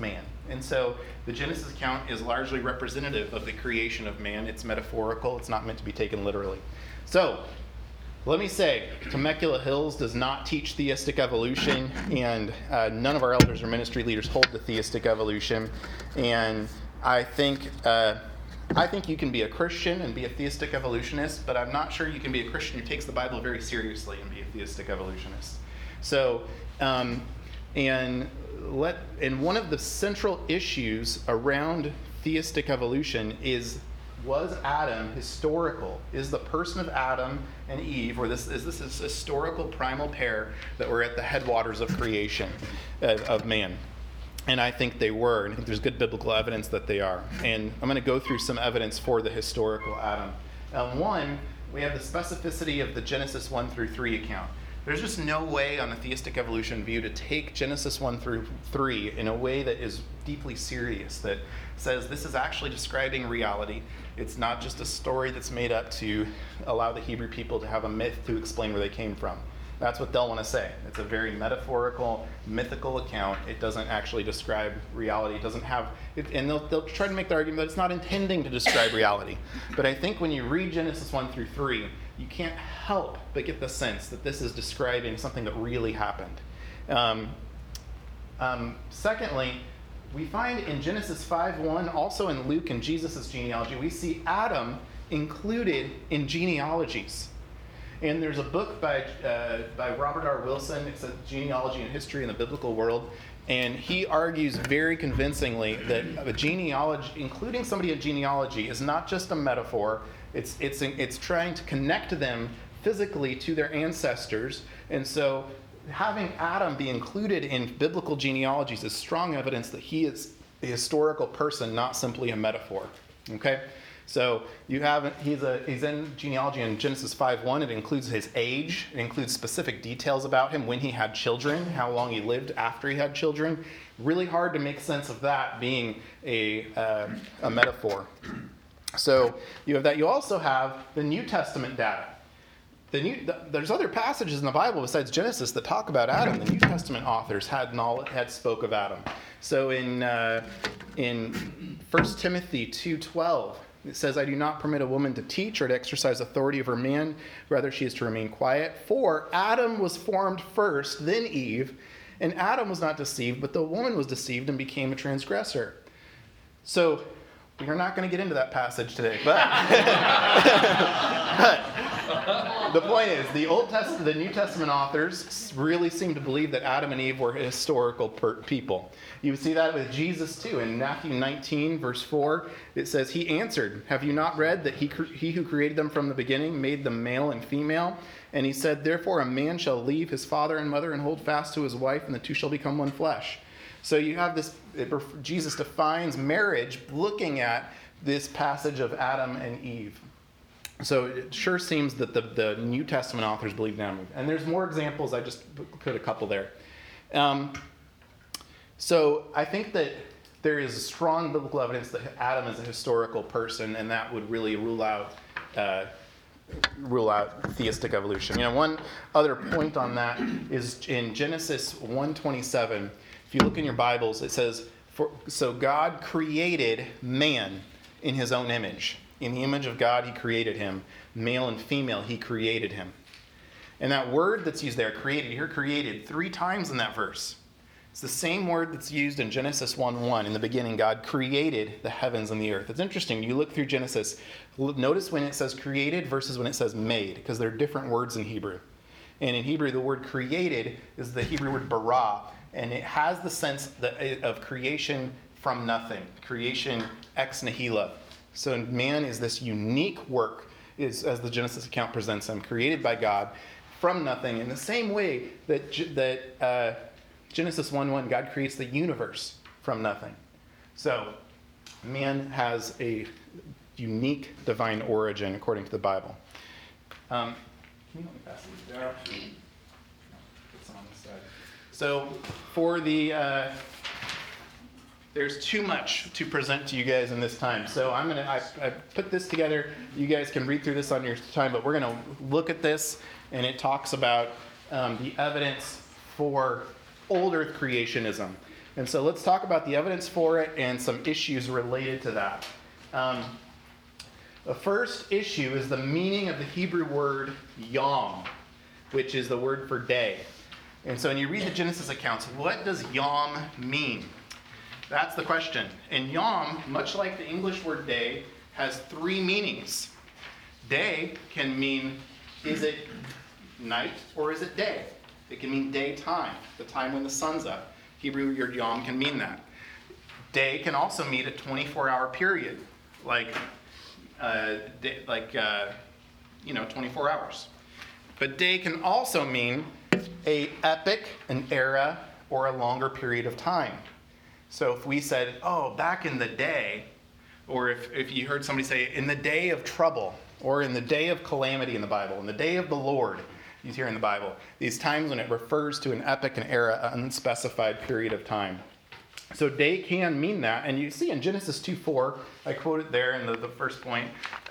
And so the Genesis account is largely representative of the creation of man. It's metaphorical. It's not meant to be taken literally. So let me say, Temecula Hills does not teach theistic evolution, and none of our elders or ministry leaders hold to theistic evolution. And I think you can be a Christian and be a theistic evolutionist, but I'm not sure you can be a Christian who takes the Bible very seriously and be a theistic evolutionist. So, and one of the central issues around theistic evolution was Adam historical? Is the person of Adam and Eve, or is this historical primal pair that were at the headwaters of creation of man? And I think they were, and I think there's good biblical evidence that they are. And I'm going to go through some evidence for the historical Adam. One, we have the specificity of the Genesis 1 through 3 account. There's just no way on a theistic evolution view to take Genesis 1 through 3 in a way that is deeply serious, that says this is actually describing reality. It's not just a story that's made up to allow the Hebrew people to have a myth to explain where they came from. That's what they'll want to say. It's a very metaphorical, mythical account. It doesn't actually describe reality. It doesn't have, and they'll try to make the argument that it's not intending to describe reality. But I think when you read Genesis 1 through 3, you can't help but get the sense that this is describing something that really happened. Secondly, we find in Genesis 5:1, also in Luke and Jesus' genealogy, we see Adam included in genealogies. And there's a book by Robert R. Wilson. It's a genealogy and history in the biblical world. And he argues very convincingly that a genealogy, including somebody in genealogy, is not just a metaphor. It's trying to connect them physically to their ancestors. And so having Adam be included in biblical genealogies is strong evidence that he is a historical person, not simply a metaphor. Okay? So he's in genealogy in Genesis 5:1. It includes his age. It includes specific details about him, when he had children, how long he lived after he had children. Really hard to make sense of that being a metaphor. So you have that. You also have the New Testament data. There's other passages in the Bible besides Genesis that talk about Adam. The New Testament authors had spoke of Adam. So in 1 Timothy 2:12, it says, "I do not permit a woman to teach or to exercise authority over man. Rather, she is to remain quiet. For Adam was formed first, then Eve. And Adam was not deceived, but the woman was deceived and became a transgressor." So we are not going to get into that passage today. But the point is, the New Testament authors really seem to believe that Adam and Eve were historical people. You would see that with Jesus too. In Matthew 19, verse 4, it says, "He answered, 'Have you not read that he who created them from the beginning made them male and female? And he said, therefore a man shall leave his father and mother and hold fast to his wife, and the two shall become one flesh.'" So you have this, Jesus defines marriage looking at this passage of Adam and Eve. So it sure seems that the New Testament authors believe Adam. And there's more examples. I just put a couple there. So I think that there is strong biblical evidence that Adam is a historical person, and that would really rule out theistic evolution. One other point on that is in Genesis 1:27. If you look in your Bibles, it says, "So God created man in his own image. In the image of God, he created him. Male and female, he created him." And that word that's used there, created, you hear created 3 times in that verse. It's the same word that's used in Genesis 1:1. In the beginning, God created the heavens and the earth. It's interesting. You look through Genesis, notice when it says created versus when it says made, because they're different words in Hebrew. And in Hebrew, the word created is the Hebrew word bara, and it has the sense of creation from nothing, creation ex nihilo. So man is this unique work, as the Genesis account presents him, created by God from nothing, in the same way that Genesis 1:1, God creates the universe from nothing. So man has a unique divine origin according to the Bible. Can you let me pass these down? It's on this side. So for there's too much to present to you guys in this time. So I put this together. You guys can read through this on your time, but we're going to look at this, and it talks about the evidence for old earth creationism. And so let's talk about the evidence for it and some issues related to that. The first issue is the meaning of the Hebrew word yom, which is the word for day. And so when you read the Genesis accounts, what does yom mean? That's the question. And yom, much like the English word day, has three meanings. Day can mean, is it night or is it day? It can mean daytime, the time when the sun's up. Hebrew word yom can mean that. Day can also mean a 24-hour period, like 24 hours. But day can also mean a epoch, an era, or a longer period of time. So if we said, oh, back in the day, or if you heard somebody say, in the day of trouble, or in the day of calamity in the Bible, in the day of the Lord, you hear in the Bible, these times when it refers to an epoch, an era, an unspecified period of time. So day can mean that, and you see in Genesis 2:4, I quoted there in the first point,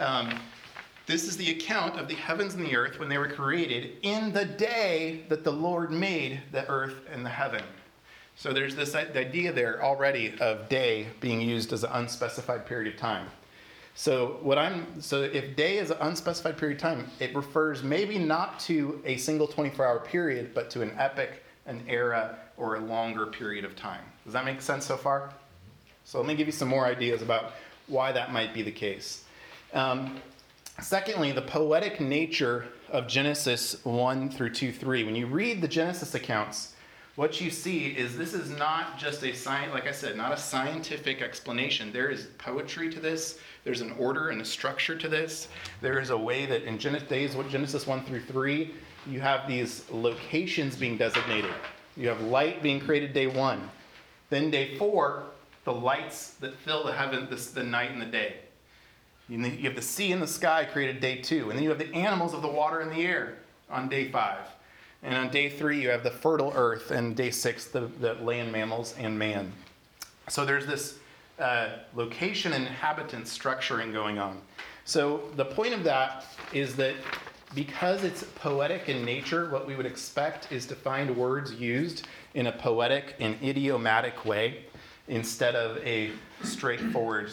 this is the account of the heavens and the earth when they were created in the day that the Lord made the earth and the heaven. So there's this idea there already of day being used as an unspecified period of time. So if day is an unspecified period of time, it refers maybe not to a single 24-hour period, but to an epoch, an era, or a longer period of time. Does that make sense so far? So let me give you some more ideas about why that might be the case. Secondly, the poetic nature of Genesis 1 through 2:3. When you read the Genesis accounts, what you see is this is not just like I said, not a scientific explanation. There is poetry to this. There's an order and a structure to this. There is a way that in Genesis 1 through 3, you have these locations being designated. You have light being created day 1. Then day 4, the lights that fill the heaven, the night and the day. You have the sea and the sky created day 2. And then you have the animals of the water and the air on day 5. And on day 3, you have the fertile earth. And day 6, the land mammals and man. So there's this location and inhabitant structuring going on. So the point of that is that because it's poetic in nature, what we would expect is to find words used in a poetic and idiomatic way instead of a straightforward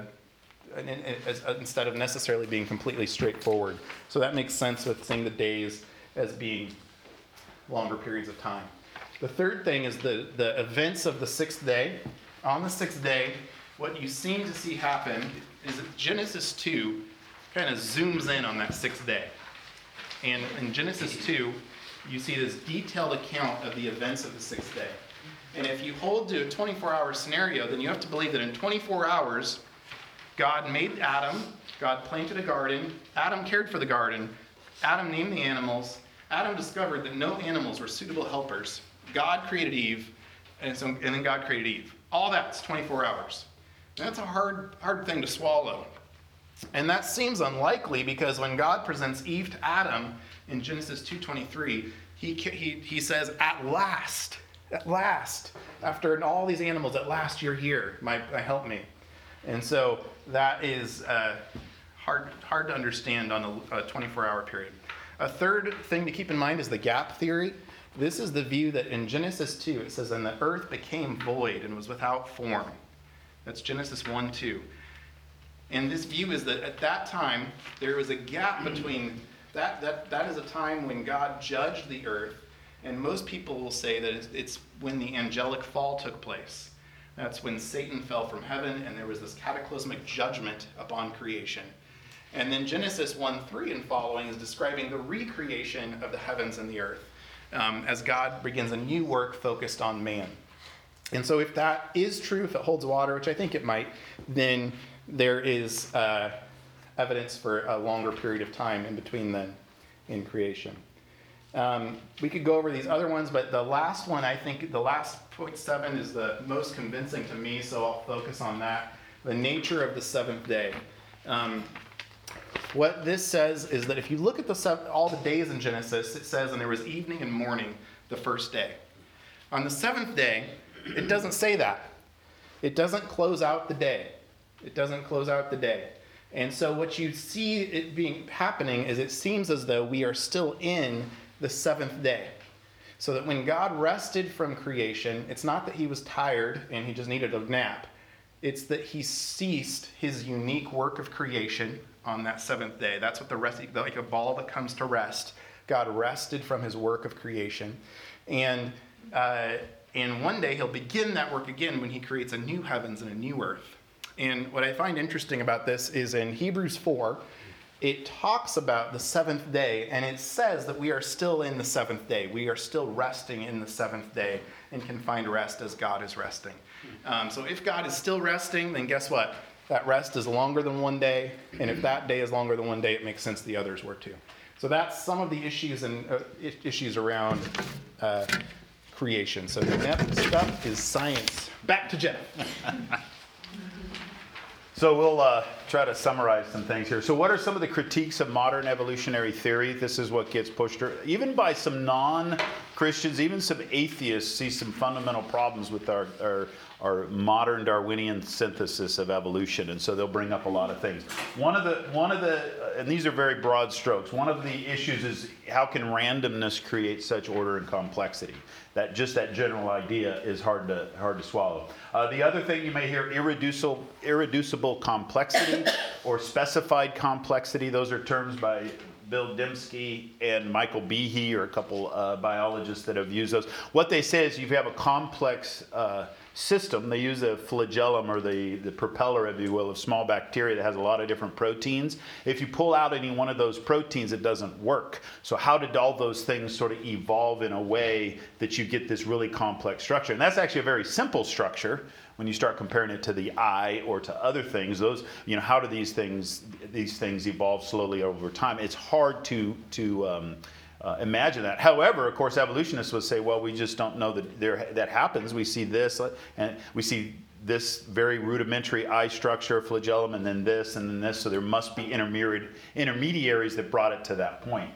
instead of necessarily being completely straightforward. So that makes sense with seeing the days as being longer periods of time. The third thing is the events of the 6th day. On the 6th day, what you seem to see happen is that Genesis 2 kind of zooms in on that 6th day. And in Genesis 2, you see this detailed account of the events of the 6th day. And if you hold to a 24-hour scenario, then you have to believe that in 24 hours, God made Adam, God planted a garden, Adam cared for the garden, Adam named the animals, Adam discovered that no animals were suitable helpers, God created Eve, and then God created Eve. All that's 24 hours. And that's a hard thing to swallow. And that seems unlikely because when God presents Eve to Adam in Genesis 2:23, he says, at last, after all these animals, at last you're here, my helpmate. And so that is hard to understand on a 24-hour period. A third thing to keep in mind is the gap theory. This is the view that in Genesis 2, it says, and the earth became void and was without form. That's Genesis 1:2. And this view is that at that time, there was a gap between that is a time when God judged the earth, and most people will say that it's when the angelic fall took place. That's when Satan fell from heaven, and there was this cataclysmic judgment upon creation. And then Genesis 1:3 and following is describing the recreation of the heavens and the earth as God begins a new work focused on man. And so if that is true, if it holds water, which I think it might, then there is evidence for a longer period of time in between then in creation. We could go over these other ones, but the last one, I think the last point 7 is the most convincing to me, so I'll focus on that. The nature of the 7th day. What this says is that if you look at all the days in Genesis, it says, and there was evening and morning the first day. On the 7th day, it doesn't say that. It doesn't close out the day. It doesn't close out the day. And so what you see it happening is it seems as though we are still in the 7th day. So that when God rested from creation, it's not that he was tired and he just needed a nap. It's that he ceased his unique work of creation on that seventh day. That's what the rest, like a ball that comes to rest. God rested from his work of creation. And one day he'll begin that work again when he creates a new heavens and a new earth. And what I find interesting about this is in Hebrews 4, it talks about the seventh day, and it says that we are still in the seventh day. We are still resting in the seventh day and can find rest as God is resting. So if God is still resting, then guess what? That rest is longer than one day, and if that day is longer than one day, it makes sense the others were too. So that's some of the issues and issues around creation. So the next stuff is science. Back to Jeff. So we'll try to summarize some things here. So what are some of the critiques of modern evolutionary theory? This is what gets pushed, even by some non-Christians, even some atheists see some fundamental problems with our modern Darwinian synthesis of evolution, and so they'll bring up a lot of things. One of the, and these are very broad strokes. One of the issues is how can randomness create such order and complexity? That general idea is hard to swallow. The other thing you may hear, irreducible complexity or specified complexity. Those are terms by Bill Dembski and Michael Behe, or a couple biologists that have used those. What they say is you have a complex system. They use a flagellum, or the propeller, if you will, of small bacteria that has a lot of different proteins. If you pull out any one of those proteins, it doesn't work. So how did all those things sort of evolve in a way that you get this really complex structure? And that's actually a very simple structure when you start comparing it to the eye or to other things. Those, how do these things evolve slowly over time? It's hard to imagine that. However, of course, evolutionists would say, well, we just don't know that happens. We see this, and we see this very rudimentary eye structure, flagellum, and then this, so there must be intermediaries that brought it to that point.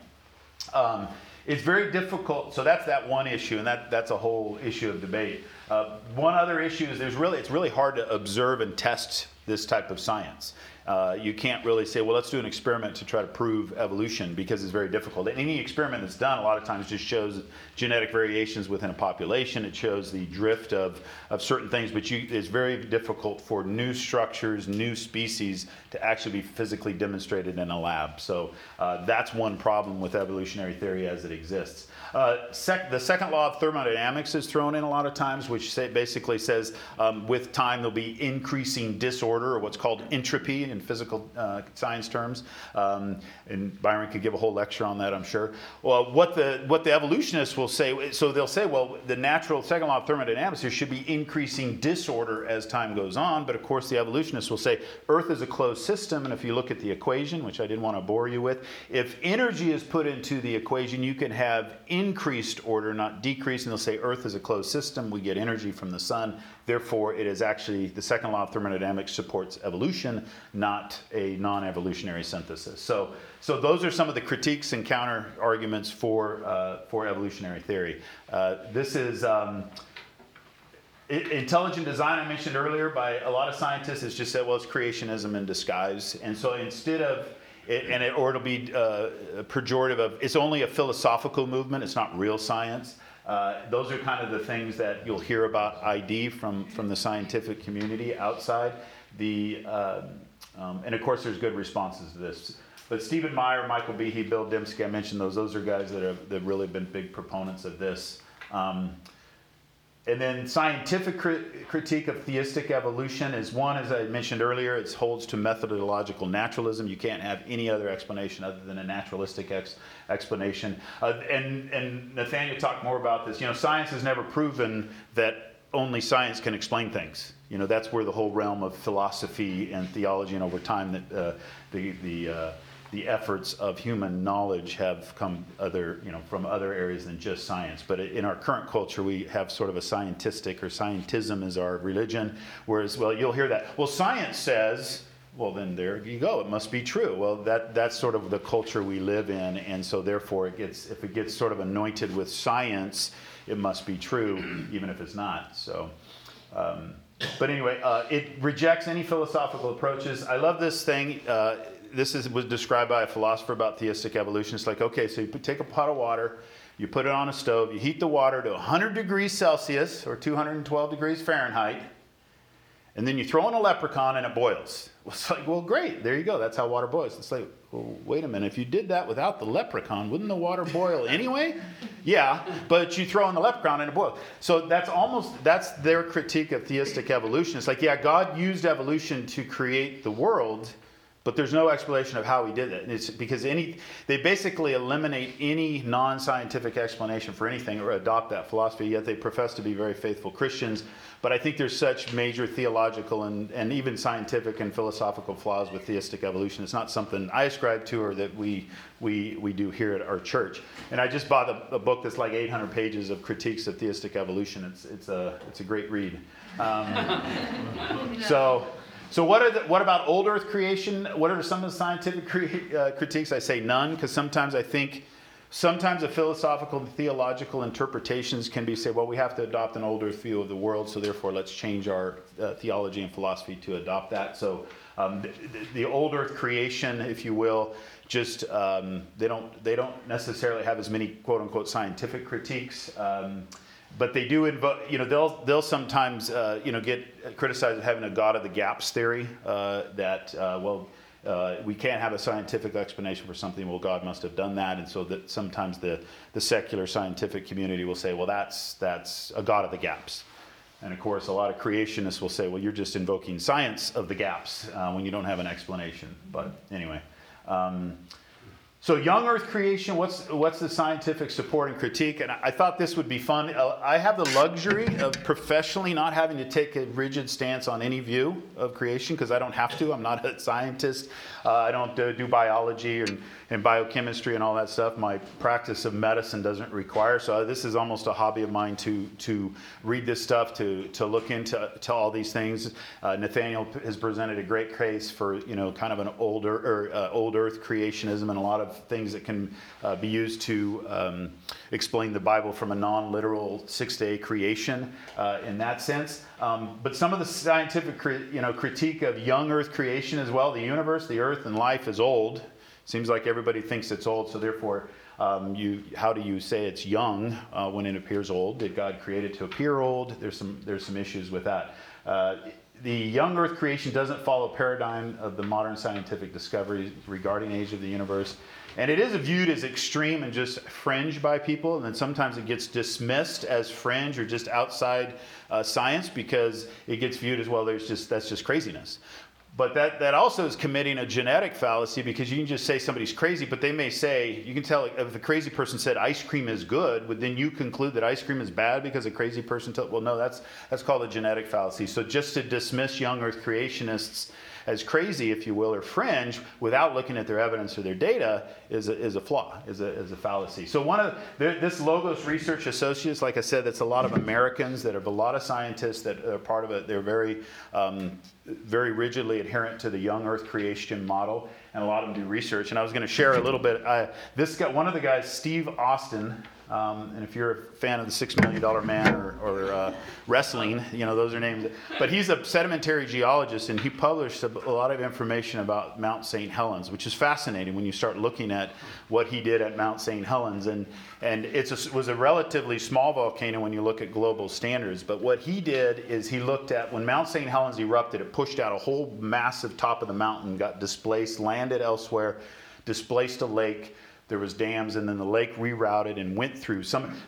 It's very difficult, so that's that one issue, and that's a whole issue of debate. One other issue is it's really hard to observe and test this type of science. You can't really say, well, let's do an experiment to try to prove evolution, because it's very difficult. And any experiment that's done a lot of times just shows genetic variations within a population. It shows the drift of certain things, but it's very difficult for new structures, new species to actually be physically demonstrated in a lab. So that's one problem with evolutionary theory as it exists. The second law of thermodynamics is thrown in a lot of times, which basically says with time there'll be increasing disorder, or what's called entropy in physical science terms. And Byron could give a whole lecture on that, I'm sure. Well, what the evolutionists will say, so they'll say, well, the natural second law of thermodynamics, there should be increasing disorder as time goes on. But of course, the evolutionists will say Earth is a closed system, and if you look at the equation, which I didn't want to bore you with, if energy is put into the equation, you can have increased order, not decreased. And they'll say Earth is a closed system. We get energy from the sun. Therefore, it is actually the second law of thermodynamics supports evolution, not a non-evolutionary synthesis. So those are some of the critiques and counter arguments for evolutionary theory. This is intelligent design I mentioned earlier by a lot of scientists has just said, well, it's creationism in disguise. And so instead of or it'll be pejorative of, it's only a philosophical movement, it's not real science. Those are kind of the things that you'll hear about ID from the scientific community outside. And of course there's good responses to this. But Stephen Meyer, Michael Behe, Bill Dembski, I mentioned those. Those are guys that have really been big proponents of this. And then scientific critique of theistic evolution is one, as I mentioned earlier, it holds to methodological naturalism. You can't have any other explanation other than a naturalistic explanation. And Nathaniel talked more about this. Science has never proven that only science can explain things. That's where the whole realm of philosophy and theology, and over time that the efforts of human knowledge have come from other areas than just science. But in our current culture, we have sort of a scientistic, or scientism is our religion, whereas, well, you'll hear that. Well, science says, well, then there you go, it must be true. Well, that's sort of the culture we live in, and so therefore if it gets sort of anointed with science, it must be true, even if it's not. So. But anyway, it rejects any philosophical approaches. I love this thing. This was described by a philosopher about theistic evolution. It's like, okay, so you take a pot of water, you put it on a stove, you heat the water to 100 degrees Celsius or 212 degrees Fahrenheit, and then you throw in a leprechaun and it boils. It's like, well, great, there you go. That's how water boils. It's like, well, wait a minute. If you did that without the leprechaun, wouldn't the water boil anyway? Yeah, but you throw in the leprechaun and it boils. So that's their critique of theistic evolution. It's like, yeah, God used evolution to create the world, but there's no explanation of how he did it. It's because they basically eliminate any non-scientific explanation for anything or adopt that philosophy, yet they profess to be very faithful Christians. But I think there's such major theological and even scientific and philosophical flaws with theistic evolution. It's not something I ascribe to or that we do here at our church. And I just bought a book that's like 800 pages of critiques of theistic evolution. It's a great read. So what about old Earth creation? What are some of the scientific critiques? I say none, because sometimes the philosophical and theological interpretations can be say, well, we have to adopt an old Earth view of the world, so therefore let's change our theology and philosophy to adopt that. So the old Earth creation, if you will, just they don't necessarily have as many quote unquote scientific critiques. But they do invoke, they'll sometimes, get criticized of having a God of the gaps theory, we can't have a scientific explanation for something. Well, God must have done that. And so that sometimes the secular scientific community will say, well, that's a God of the gaps. And of course, a lot of creationists will say, well, you're just invoking science of the gaps when you don't have an explanation. But anyway. So young Earth creation, what's the scientific support and critique? And I thought this would be fun. I have the luxury of professionally not having to take a rigid stance on any view of creation because I don't have to. I'm not a scientist. I don't do biology and biochemistry and all that stuff. My practice of medicine doesn't require. So this is almost a hobby of mine to read this stuff, to look into all these things. Nathaniel has presented a great case for kind of an old Earth creationism and a lot of things that can be used to explain the Bible from a non-literal six-day creation in that sense. But some of the scientific critique of young Earth creation as well. The universe, the Earth, and life is old. Seems like everybody thinks it's old, so therefore how do you say it's young when it appears old? Did God create it to appear old? There's some issues with that. The young Earth creation doesn't follow a paradigm of the modern scientific discoveries regarding age of the universe. And it is viewed as extreme and just fringe by people. And then sometimes it gets dismissed as fringe or just outside science because it gets viewed as, well, that's just craziness. But that also is committing a genetic fallacy because you can just say somebody's crazy, but they may say, you can tell if a crazy person said ice cream is good, would then you conclude that ice cream is bad because a crazy person told, well, no, that's called a genetic fallacy. So just to dismiss young Earth creationists as crazy, if you will, or fringe, without looking at their evidence or their data is a flaw, is a fallacy. So this Logos Research Associates, like I said, that's a lot of Americans that have a lot of scientists that are part of it. They're very rigidly adherent to the young Earth creation model, and a lot of them do research. And I was going to share a little bit. One of the guys, Steve Austin. And if you're a fan of the $6 Million Man or wrestling, those are names. But he's a sedimentary geologist, and he published a lot of information about Mount St. Helens, which is fascinating when you start looking at what he did at Mount St. Helens. And it was a relatively small volcano when you look at global standards. But what he did is he looked at when Mount St. Helens erupted, it pushed out a whole massive top of the mountain, got displaced, landed elsewhere, displaced a lake. There was dams, and then the lake rerouted and went through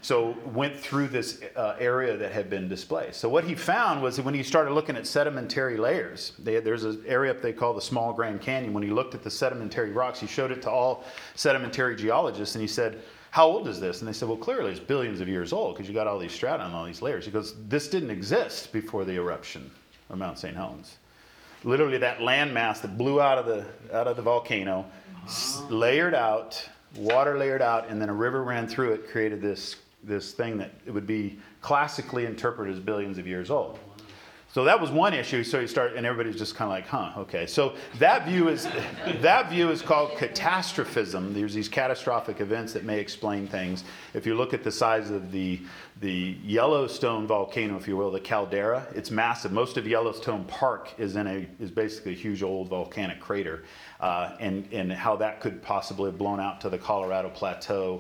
this area that had been displaced. So what he found was that when he started looking at sedimentary layers, there's an area up they call the Small Grand Canyon. When he looked at the sedimentary rocks, he showed it to all sedimentary geologists, and he said, how old is this? And they said, well, clearly it's billions of years old because you got all these strata and all these layers. He goes, this didn't exist before the eruption of Mount St. Helens. Literally that landmass that blew out of the volcano, layered out, water layered out, and then a river ran through it, created this thing that it would be classically interpreted as billions of years old. So that was one issue. So and everybody's just kind of like, huh, okay. So that view is called catastrophism. There's these catastrophic events that may explain things. If you look at the size of the Yellowstone volcano, if you will, the caldera, it's massive. Most of Yellowstone Park is basically a huge old volcanic crater, and how that could possibly have blown out to the Colorado Plateau,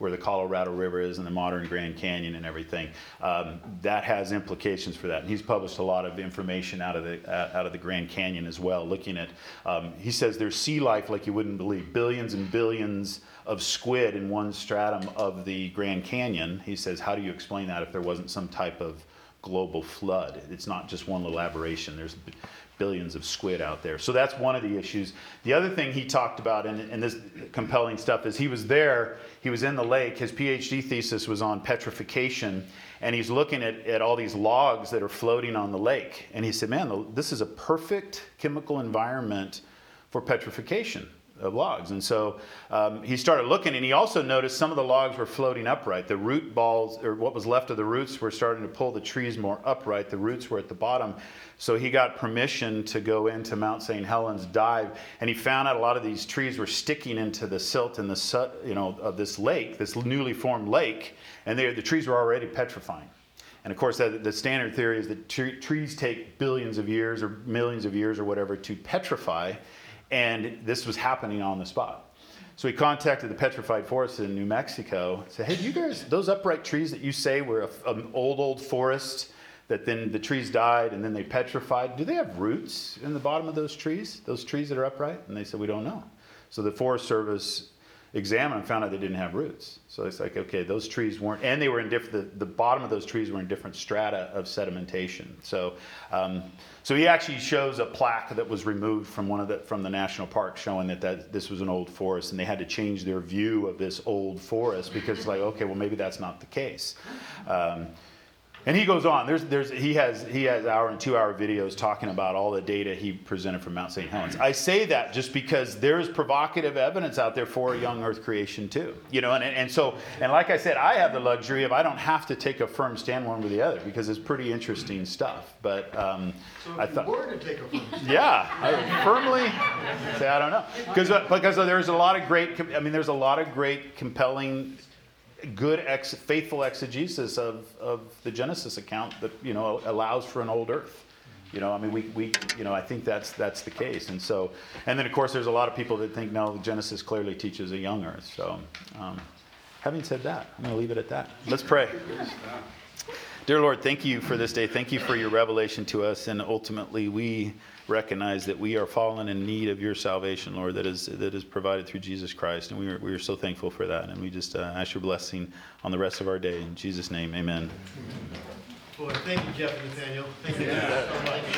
where the Colorado River is and the modern Grand Canyon and everything. That has implications for that. And he's published a lot of information out of the Grand Canyon as well, looking at, he says there's sea life like you wouldn't believe, billions and billions of squid in one stratum of the Grand Canyon. He says, how do you explain that if there wasn't some type of global flood? It's not just one little aberration. There's billions of squid out there. So that's one of the issues. The other thing he talked about, and this compelling stuff, is he was there, he was in the lake, his PhD thesis was on petrification, and he's looking at all these logs that are floating on the lake. And he said, man, this is a perfect chemical environment for petrification of logs. And so he started looking, and he also noticed some of the logs were floating upright. The root balls, or what was left of the roots, were starting to pull the trees more upright. The roots were at the bottom. So he got permission to go into Mount St. Helens, dive, and he found out a lot of these trees were sticking into the silt in the of this lake, this newly formed lake, and the trees were already petrifying. And of course, the standard theory is that trees take billions of years or millions of years or whatever to petrify. And this was happening on the spot. So he contacted the Petrified Forest in New Mexico. Said, hey, you guys, those upright trees that you say were an old forest, that then the trees died and then they petrified, do they have roots in the bottom of those trees that are upright? And they said, we don't know. So the Forest Service examined and found out they didn't have roots. So it's like, okay, those trees weren't, and they were in different, the bottom of those trees were in different strata of sedimentation. So so he actually shows a plaque that was removed from from the national park showing that this was an old forest, and they had to change their view of this old forest because it's like, okay, well, maybe that's not the case. And he goes on. He has hour and 2 hour videos talking about all the data he presented from Mount St. Helens. I say that just because there's provocative evidence out there for a young Earth creation too. And like I said, I have the luxury of I don't have to take a firm stand one way or the other because it's pretty interesting stuff. But So I if thought, you were to take a firm stand, yeah, I would firmly say I don't know because there's a lot of great, compelling, good faithful exegesis of the Genesis account that allows for an old Earth. I think that's the case. And then of course there's a lot of people that think no, Genesis clearly teaches a young Earth. So having said that, I'm going to leave it at that. Let's pray. Dear Lord, thank you for this day. Thank you for your revelation to us, and ultimately we recognize that we are fallen in need of your salvation, Lord, that is provided through Jesus Christ, and we are so thankful for that, and we just ask your blessing on the rest of our day. In Jesus' name, amen. well, thank you, Jeff and Nathaniel. Thank you so much.